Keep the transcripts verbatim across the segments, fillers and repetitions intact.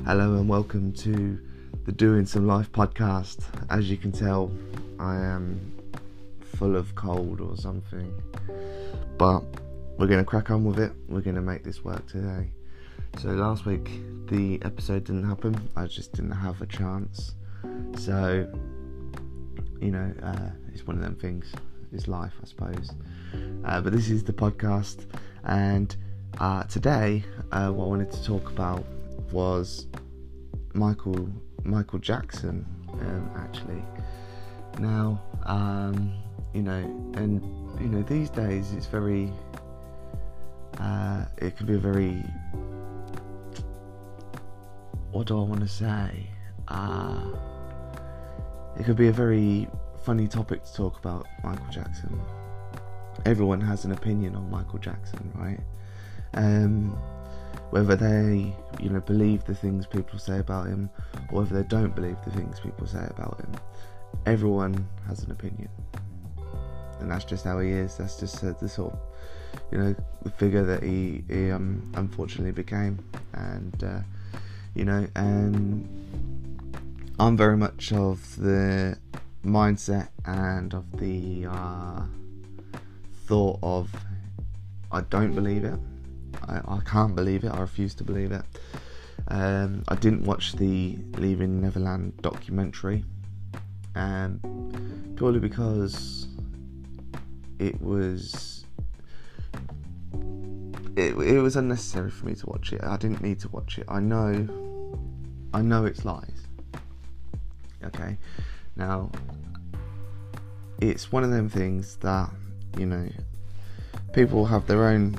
Hello and welcome to the Doing Some Life podcast. As you can tell, I am full of cold or something, but we're going to crack on with it. We're going to make this work today. So last week the episode didn't happen. I just didn't have a chance. So, you know, uh, it's one of them things. It's life, I suppose. Uh, but this is the podcast, and uh, today uh, what I wanted to talk about was Michael Michael Jackson. Um, actually, now um, you know, and you know, these days it's very. Uh, it can be a very. What do I want to say? Uh, it could be a very funny topic to talk about Michael Jackson. Everyone has an opinion on Michael Jackson, right? Um, whether they, you know, believe the things people say about him, or whether they don't believe the things people say about him, everyone has an opinion, and that's just how he is. That's just uh, the sort of, you know, the figure that he, he um, unfortunately became, and uh, you know, and I'm very much of the mindset and of the uh, thought of I don't believe it. I, I can't believe it. I refuse to believe it. Um, I didn't watch the Leaving Neverland documentary, um, purely because it was it, it was unnecessary for me to watch it. I didn't need to watch it. I know, I know it's lies. Okay, now it's one of them things that, you know, people have their own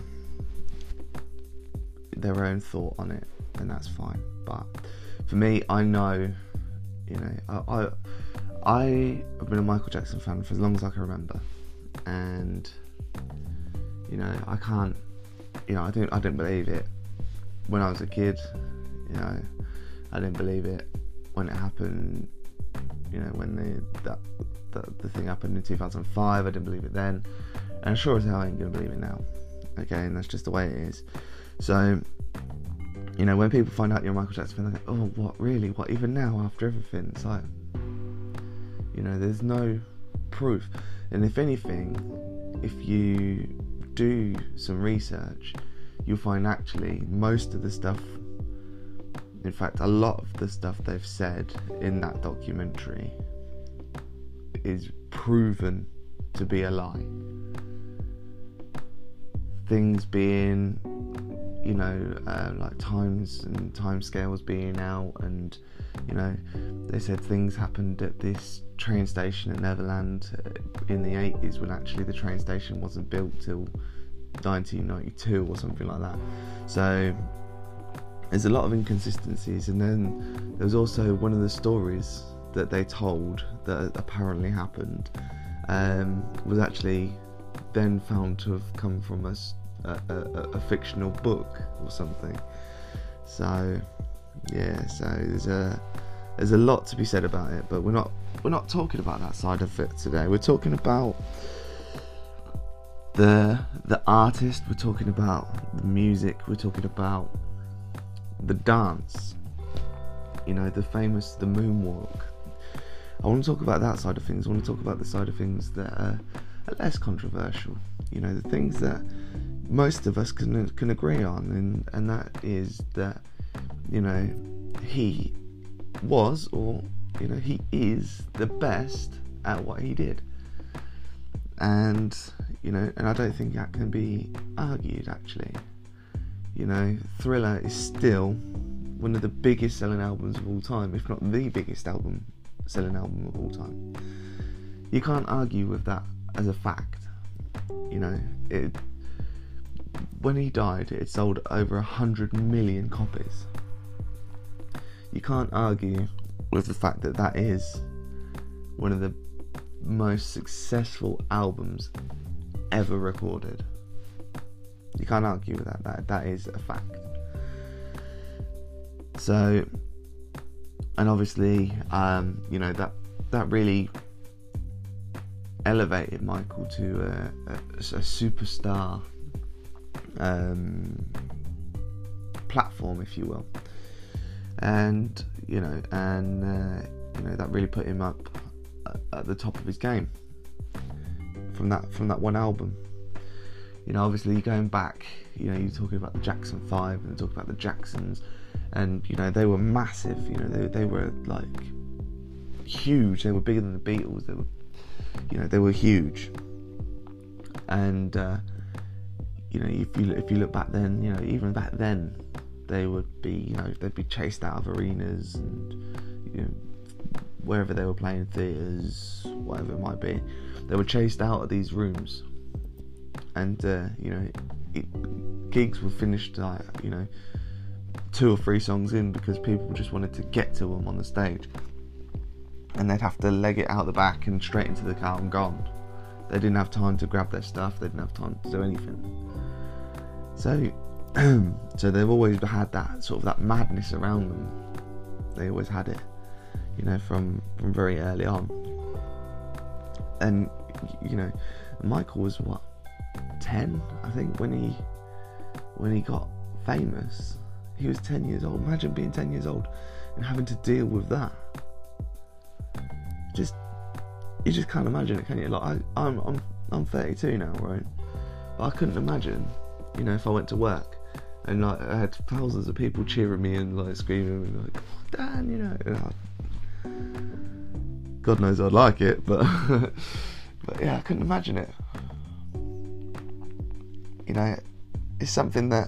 their own thought on it, and that's fine. But for me, I know, you know, I, I I have been a Michael Jackson fan for as long as I can remember, and you know, I can't, you know, I didn't I didn't believe it when I was a kid. You know, I didn't believe it when it happened. You know, when the that the, the thing happened in two thousand five, I didn't believe it then, and sure as hell I ain't gonna believe it now. Okay, and that's just the way it is. So, you know, when people find out you're a Michael Jackson fan, they're like, oh, what, really? What, even now, after everything? It's like, you know, there's no proof. And if anything, if you do some research, you'll find actually most of the stuff, in fact, a lot of the stuff they've said in that documentary is proven to be a lie. Things being, you know, uh, like times and time scales being out, and you know, they said things happened at this train station at Neverland in the eighties when actually the train station wasn't built till nineteen ninety-two or something like that. So there's a lot of inconsistencies. And then there was also one of the stories that they told that apparently happened um, was actually then found to have come from a A, a, a fictional book or something. So yeah, so there's a there's a lot to be said about it, but we're not we're not talking about that side of it today. We're talking about the the artist. We're talking about the music. We're talking about the dance. You know, the famous the moonwalk. I want to talk about that side of things. I want to talk about the side of things that are, are less controversial. You know, the things that most of us can can agree on, and, and that is that, you know, he was, or you know, he is the best at what he did, and you know, and I don't think that can be argued. Actually, you know, Thriller is still one of the biggest selling albums of all time, if not the biggest album selling album of all time. You can't argue with that as a fact. You know, it. When he died, it sold over a hundred million copies. You can't argue with the fact that that is one of the most successful albums ever recorded. You can't argue with that. That that is a fact. So, and obviously, um, you know, that that really elevated Michael to a, a, a superstar um, platform, if you will. and you know, and uh, you know that really put him up at the top of his game from that from that one album. You know, obviously going back, you know, you're talking about the Jackson Five and talking about the Jacksons, and you know they were massive. You know, they they were like huge. They were bigger than the Beatles. They were, you know, they were huge. And uh, you know, if you if you look back then, you know, even back then, they would be, you know, they'd be chased out of arenas and, you know, wherever they were playing, theatres, whatever it might be, they were chased out of these rooms, and uh, you know, it, gigs were finished like, you know, two or three songs in because people just wanted to get to them on the stage, and they'd have to leg it out the back and straight into the car and gone. They didn't have time to grab their stuff. They didn't have time to do anything. So, so they've always had that sort of that madness around them. They always had it, you know, from from very early on. And you know, Michael was what, ten, I think, when he when he got famous. He was ten years old. Imagine being ten years old and having to deal with that. Just, you just can't imagine it, can you? Like, I, I'm, I'm, I'm thirty-two now, right? But I couldn't imagine, you know, if I went to work and like I had thousands of people cheering me and like screaming and like, oh, Dan, you know. And I, God knows I'd like it, but, but yeah, I couldn't imagine it. You know, it's something that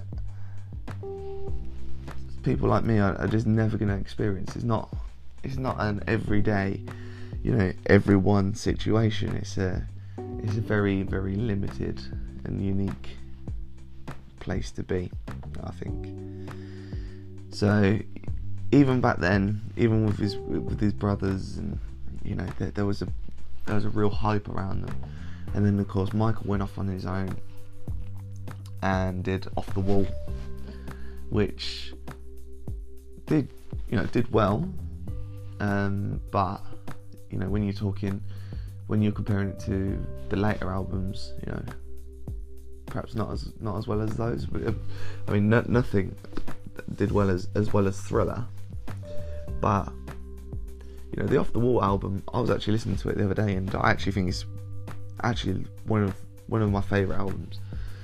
people like me are, are just never going to experience. It's not, it's not an everyday, you know, everyone situation. It's a, it's a very, very limited and unique place to be, I think. So, even back then, even with his with his brothers, and you know, there, there was a there was a real hype around them. And then of course Michael went off on his own and did Off the Wall, which did, you know, did well, um, but you know, when you're talking, when you're comparing it to the later albums, you know, perhaps not as not as well as those. But I mean, no, nothing did well as as well as Thriller. But you know, the Off the Wall album, I was actually listening to it the other day, and I actually think it's actually one of one of my favourite albums.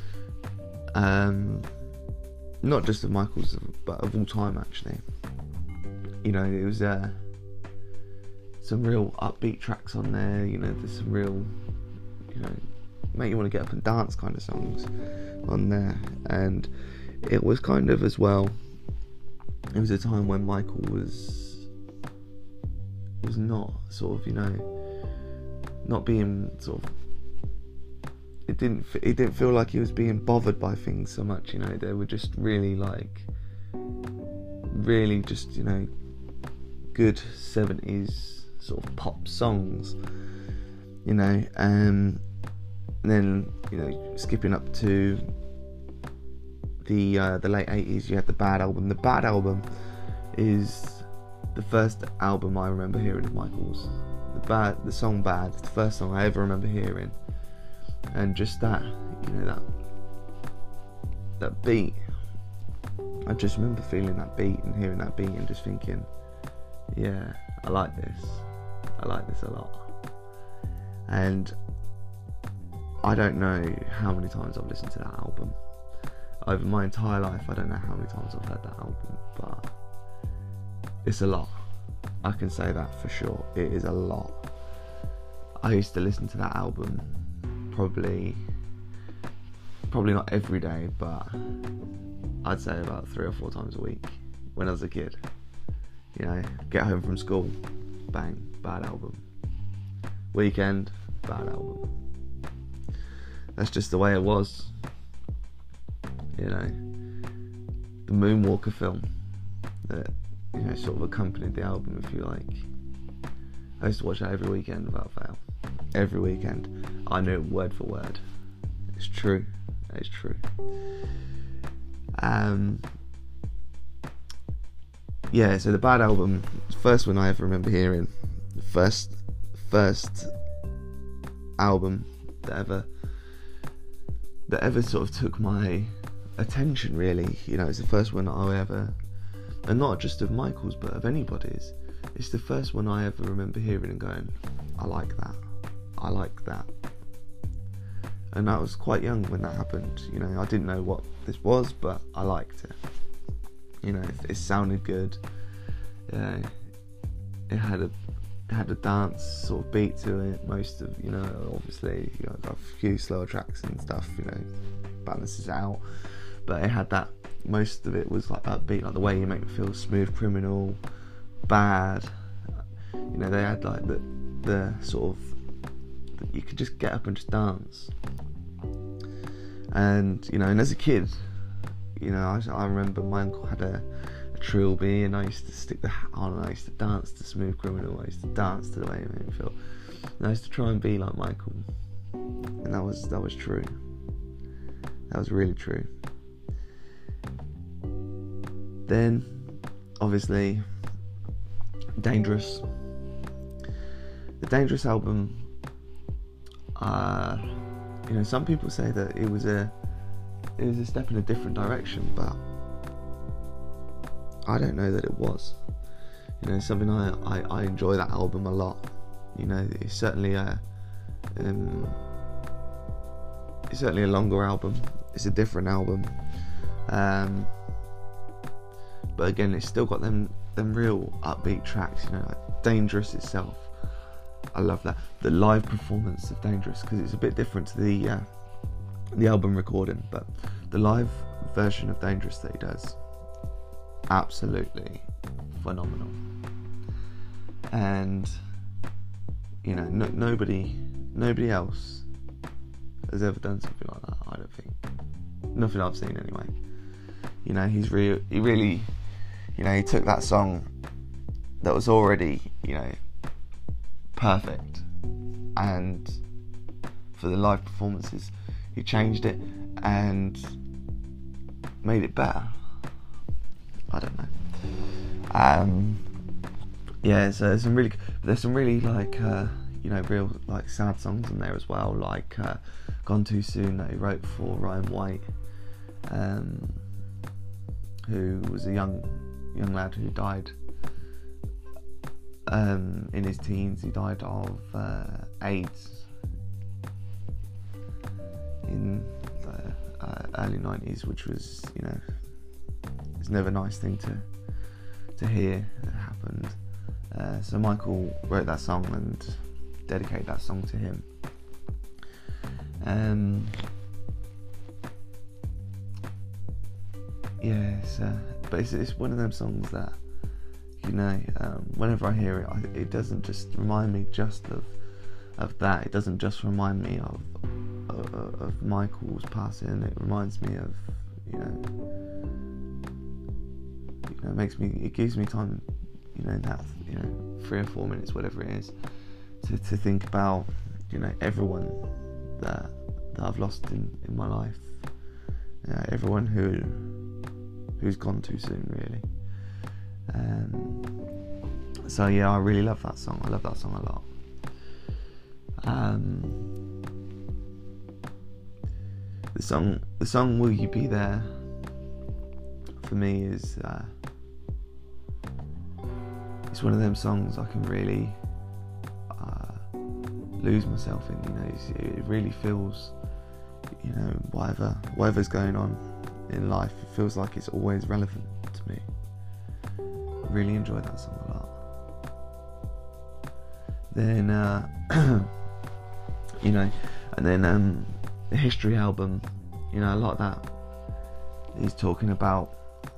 Um, not just of Michael's, but of all time, actually. You know, it was uh, some real upbeat tracks on there. You know, there's some real, you know, make you want to get up and dance kind of songs on there. And it was kind of as well, it was a time when Michael was was not sort of, you know, not being sort of, it didn't it didn't feel like he was being bothered by things so much. You know, they were just really like really just, you know, good seventies sort of pop songs, you know. Um and then, you know, skipping up to the uh, the late eighties, you had the Bad album. The Bad album is the first album I remember hearing of Michael's. The Bad, the song Bad, it's the first song I ever remember hearing, and just that, you know, that that beat. I just remember feeling that beat and hearing that beat and just thinking, yeah, I like this. I like this a lot. And I don't know how many times I've listened to that album. Over my entire life, I don't know how many times I've heard that album, but it's a lot. I can say that for sure. It is a lot. I used to listen to that album probably, probably not every day, but I'd say about three or four times a week when I was a kid. You know, get home from school, bang, Bad album. Weekend, Bad album. That's just the way it was. You know, the Moonwalker film that, you know, sort of accompanied the album, if you like. I used to watch that every weekend without fail. Every weekend. I knew it word for word. It's true. It's true. Um. Yeah, so the Bad album, first one I ever remember hearing. The first, first album that ever, that ever sort of took my attention, really. You know, it's the first one I ever and not just of Michael's but of anybody's. It's the first one I ever remember hearing and going, I like that, I like that. And I was quite young when that happened. You know, I didn't know what this was, but I liked it. You know, it, it sounded good. Uh, it had a it had a dance sort of beat to it. Most of, you know, obviously, you know, got a few slower tracks and stuff. You know, balances out. But it had that. Most of it was like upbeat, like The Way You Make Me Feel, Smooth Criminal, Bad. You know, they had like the the sort of, you could just get up and just dance. And you know, and as a kid, you know, I, I remember my uncle had a, a trilby, and I used to stick the hat on, and I used to dance to Smooth Criminal. I used to dance to The Way You Make Me Feel. And I used to try and be like Michael, and that was that was true. That was really true. Then, obviously, Dangerous. The Dangerous album. Uh, you know, some people say that it was a it was a step in a different direction, but I don't know that it was. You know, something I, I, I enjoy that album a lot. You know, it's certainly a um, it's certainly a longer album. It's a different album, um, but again, it's still got them them real upbeat tracks. You know, like Dangerous itself. I love that, the live performance of Dangerous, because it's a bit different to the uh, the album recording, but the live version of Dangerous that he does, absolutely phenomenal. And you know, no, nobody nobody else has ever done something like that, I don't think. Nothing I've seen anyway. You know, he's re- he really, you know, he took that song that was already, you know, perfect, and for the live performances he changed it and made it better. I don't know. Um, yeah, so there's some really, there's some really like uh, you know, real like sad songs in there as well, like uh, Gone Too Soon that he wrote for Ryan White, um, who was a young young lad who died Um, in his teens. He died of uh, AIDS in the uh, early nineties, which was, you know, it's never a nice thing to to hear that happened. Uh, so Michael wrote that song and dedicated that song to him. Um, yeah, it's, uh, but it's, it's one of them songs that, you know, um, whenever I hear it, I, it doesn't just remind me just of of that. It doesn't just remind me of of, of Michael's passing. It reminds me of, you know, you know, it makes me, it gives me time, you know, that, you know, three or four minutes, whatever it is, to to think about, you know, everyone that that I've lost in, in my life. You know, everyone who who's gone too soon, really. Um, so yeah, I really love that song. I love that song a lot. Um, the song, the song "Will You Be There" for me is uh, it's one of them songs I can really uh, lose myself in. You know, it's, it really feels, you know, whatever whatever's going on in life, it feels like it's always relevant to me. Really enjoy that song a lot. Then uh, you know, and then um, the History album, you know, a lot of that is talking about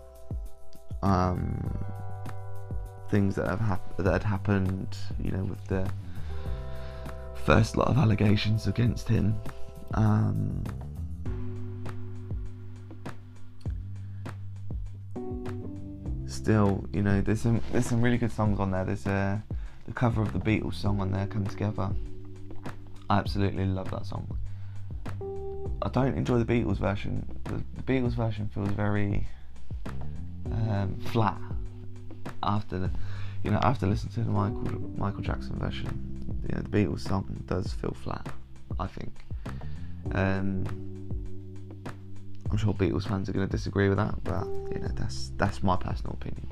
um, things that have hap- that had happened, you know, with the first lot of allegations against him. Um, Still, you know, there's some there's some really good songs on there. There's a the cover of the Beatles song on there, "Come Together." I absolutely love that song. I don't enjoy the Beatles version. The, the Beatles version feels very um, flat after the, you know, after listening to the Michael Michael Jackson version. You know, the Beatles song does feel flat, I think. Um, I'm sure Beatles fans are going to disagree with that, but you know, that's that's my personal opinion.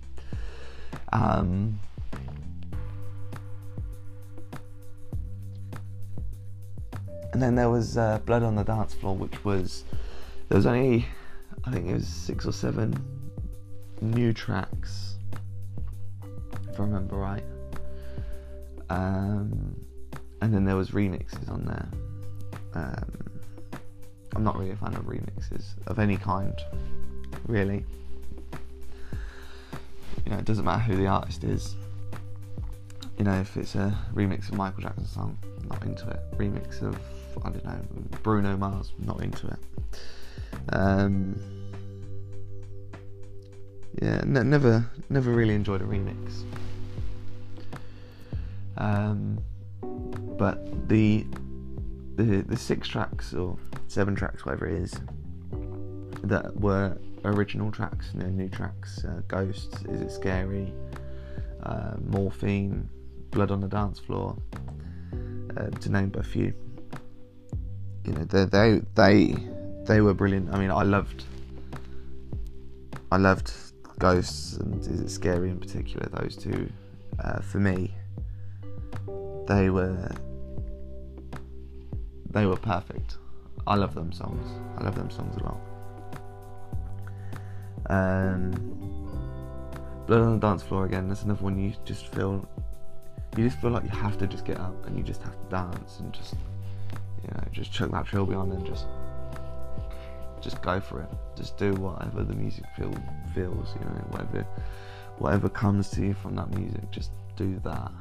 Um, and then there was uh, Blood on the Dance Floor, which was, there was only, I think it was six or seven new tracks, if I remember right. Um, and then there was remixes on there. Um, I'm not really a fan of remixes of any kind, really. You know, it doesn't matter who the artist is. You know, if it's a remix of Michael Jackson's song, I'm not into it. Remix of, I don't know, Bruno Mars, not into it. Um, yeah, n- never, never really enjoyed a remix. Um, but the the the six tracks or seven tracks, whatever it is, that were original tracks, you know, new tracks, uh, Ghosts, Is It Scary, uh, Morphine, Blood on the Dance Floor, uh, to name but a few. You know, they they they they were brilliant. I mean, I loved I loved Ghosts and Is It Scary in particular. Those two, uh, for me, they were they were perfect. I love them songs. I love them songs a lot. Um, Blood on the Dance Floor again. That's another one you just feel, you just feel like you have to just get up and you just have to dance and just, you know, just chuck that trilby on and just, just go for it. Just do whatever the music feel feels. You know, whatever, whatever comes to you from that music, just do that.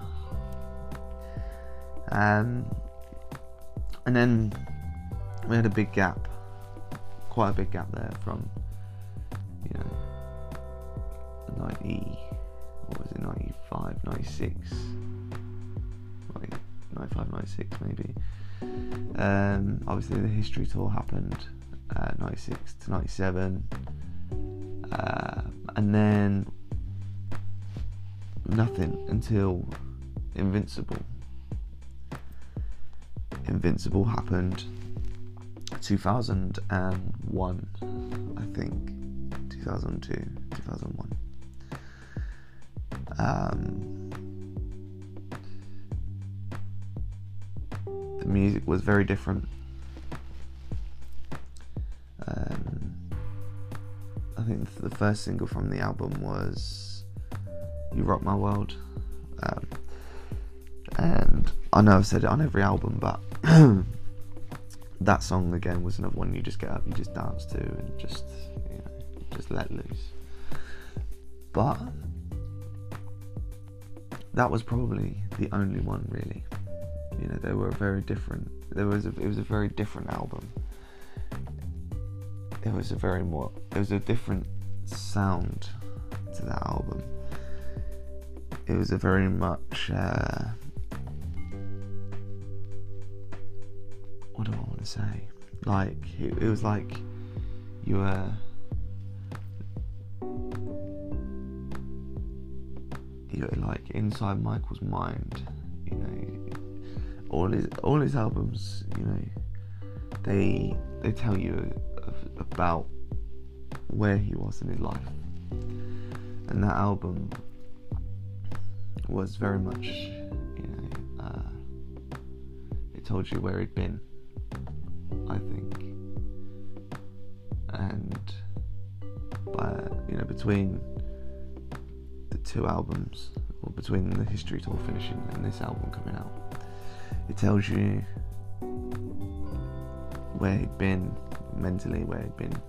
Um, and then we had a big gap, quite a big gap there from, you know, ninety, what was it, ninety-five, ninety-six, ninety-five, ninety-six maybe. Um, obviously the History Tour happened, uh, ninety-six to ninety-seven, uh, and then nothing until Invincible. Invincible happened two thousand one, I think, two thousand two, two thousand one. Um, the music was very different. Um, I think the first single from the album was You Rock My World. Um, and I know I've said it on every album, but that song again was another one you just get up, you just dance to, and just, you know, just let loose. But that was probably the only one, really. You know, they were very different. There was a, it was a very different album. It was a very more, it was a different sound to that album. It was a very much, uh, what do I want to say? Like, it, it was like you were, you were like inside Michael's mind. You know, all his all his albums, you know, they they tell you about where he was in his life, and that album was very much, you know, uh, it told you where he'd been, I think, and by, you know, between the two albums, or between the History Tour finishing and this album coming out, it tells you where he'd been mentally, where he'd been,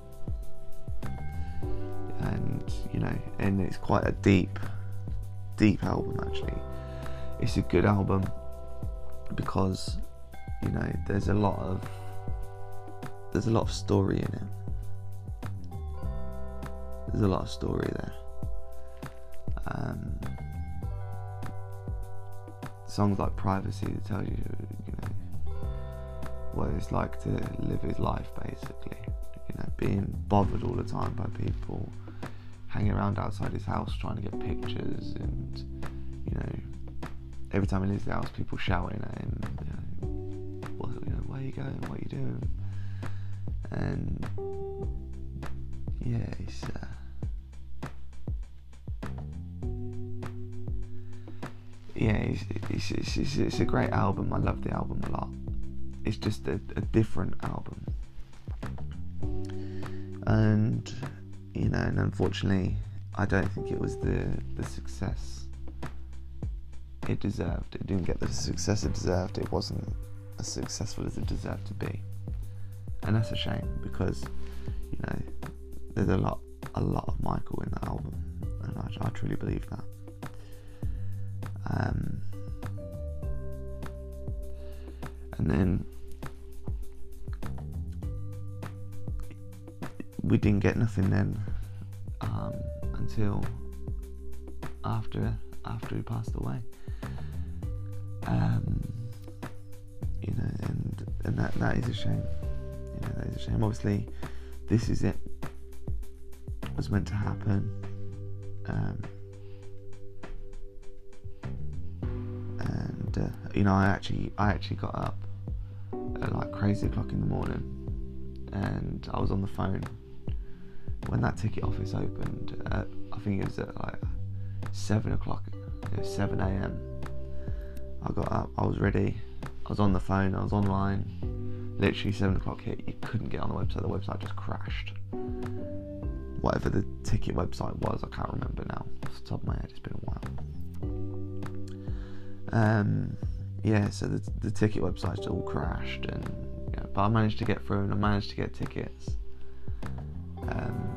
and you know, and it's quite a deep, deep album actually. It's a good album because, you know, there's a lot of there's a lot of story in it. There's a lot of story there. Um, songs like Privacy that tell you, you know, what it's like to live his life, basically. You know, being bothered all the time by people, hanging around outside his house trying to get pictures, and, you know, every time he leaves the house, people shouting at him, you know, what, you know, where are you going, what are you doing? And yeah, it's uh, yeah, it's it's, it's it's it's a great album. I love the album a lot. It's just a, a different album, and you know, and unfortunately, I don't think it was the the success it deserved. It didn't get the success it deserved. It wasn't as successful as it deserved to be, and that's a shame, because you know there's a lot a lot of Michael in that album, and I, I truly believe that. Um, and then we didn't get nothing then um, until after after he passed away. Um, you know, and and that that is a shame. You know, that is a shame. Obviously, This Is It was meant to happen. Um, and uh, you know, I actually I actually got up at like crazy o'clock in the morning, and I was on the phone when that ticket office opened. At, I think it was at like seven o'clock. It was seven a.m. I got up, I was ready, I was on the phone, I was online. Literally seven o'clock hit, you couldn't get on the website, the website just crashed. Whatever the ticket website was, I can't remember now off the top of my head, it's been a while. Um, yeah, so the, the ticket websites all crashed, and you know, but I managed to get through, and I managed to get tickets. Um,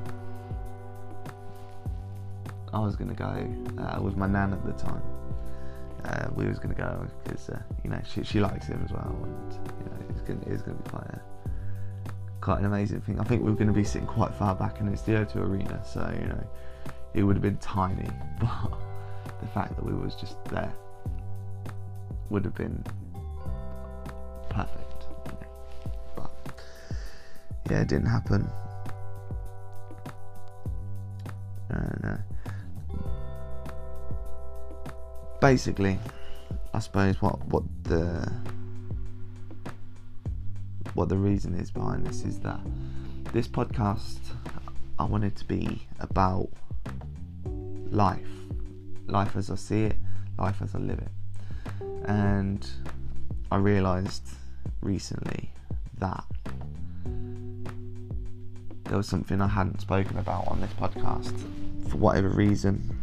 I was going to go uh, with my nan at the time. Uh, we was going to go because uh, you know she she likes him as well, and you know it's going it's going to be quite a, quite an amazing thing. I think we were going to be sitting quite far back, and it's the O two Arena, so you know it would have been tiny, but the fact that we was just there would have been perfect. You know. But yeah, it didn't happen. And, uh, basically, I suppose what, what the what the reason is behind this is that this podcast, I want it to be about life, life as I see it, life as I live it. And I realised recently that there was something I hadn't spoken about on this podcast for whatever reason.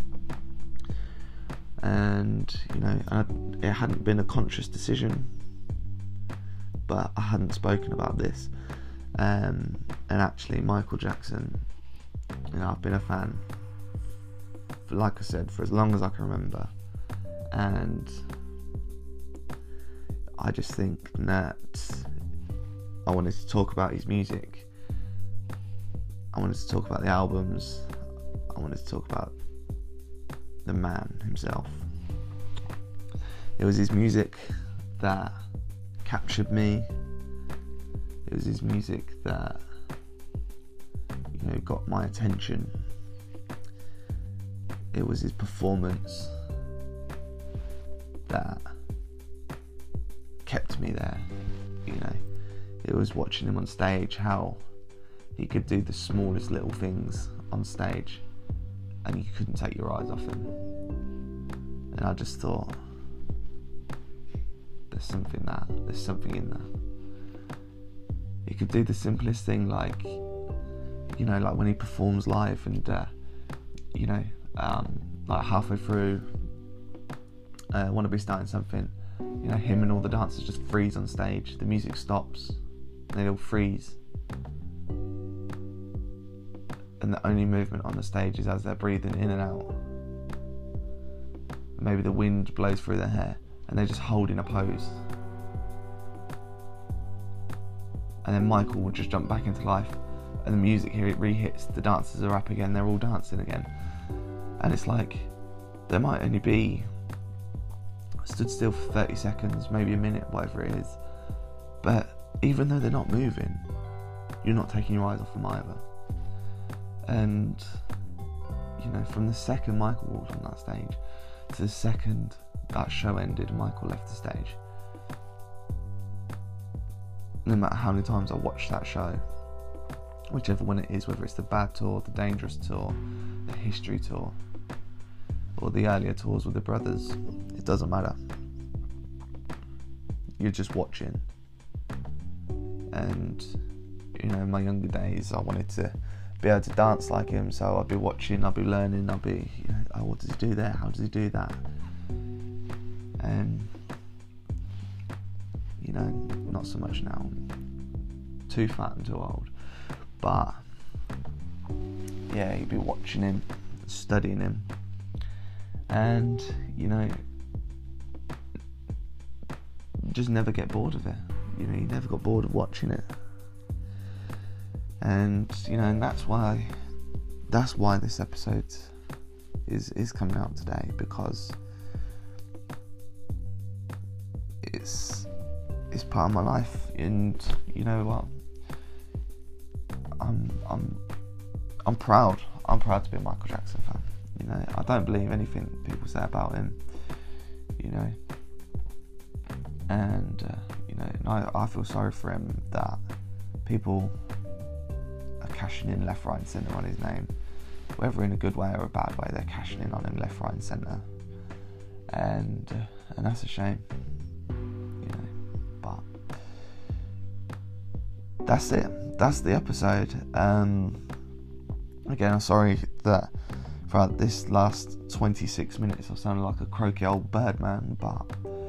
And you know, I, it hadn't been a conscious decision, but I hadn't spoken about this. Um, and actually, Michael Jackson, you know, I've been a fan, for, like I said, for as long as I can remember, and I just think that I wanted to talk about his music. I wanted to talk about the albums. I wanted to talk about the man himself. It was his music that captured me. It was his music that, you know, got my attention. It was his performance that kept me there. You know, it was watching him on stage, how he could do the smallest little things on stage and you couldn't take your eyes off him. And I just thought, there's something that there's something in there. He could do the simplest thing, like, you know, like when he performs live, and uh, you know, um, like halfway through uh, Wanna Be Starting Something, you know, him and all the dancers just freeze on stage. The music stops, and they all freeze. And the only movement on the stage is as they're breathing in and out. Maybe the wind blows through their hair, and they're just holding a pose. And then Michael will just jump back into life, and the music here, it re-hits, the dancers are up again, they're all dancing again. And it's like, there might only be stood still for thirty seconds, maybe a minute, whatever it is. But even though they're not moving, you're not taking your eyes off them either. And, you know, from the second Michael walked on that stage to the second that show ended and Michael left the stage, no matter how many times I watched that show, whichever one it is, whether it's the bad tour, the dangerous tour, the history tour, or the earlier tours with the brothers. It doesn't matter. You're just watching. And, you know, in my younger days, I wanted to be able to dance like him, so I'd be watching, I'd be learning, I'd be, you know, oh, what does he do there? How does he do that? And, you know, not so much now. I'm too fat and too old. But, yeah, you'd be watching him, studying him. And, you know, just never get bored of it. You know, you never got bored of watching it. And, you know, and that's why that's why this episode is is coming out today, because it's it's part of my life. And you know what, I'm I'm I'm proud. I'm proud to be a Michael Jackson fan. You know, I don't believe anything people say about him. You know, and uh, you know, and I, I feel sorry for him that people are cashing in left, right, and centre on his name, whether in a good way or a bad way. They're cashing in on him left, right, and centre, and uh, and that's a shame. You know, but that's it. That's the episode. Um, again, I'm sorry that throughout this last twenty-six minutes I sounded like a croaky old bird man, but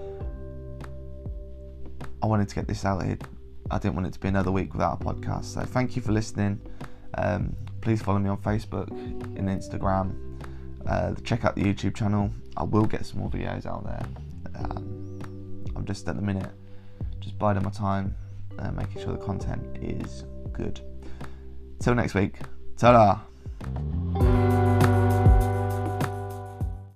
I wanted to get this out here. I didn't want it to be another week without a podcast. So thank you for listening. Um, please follow me on Facebook and Instagram. Uh, check out the YouTube channel. I will get some more videos out there. Um, I'm just at the minute just biding my time, uh, making sure the content is good. Till next week. Ta-da!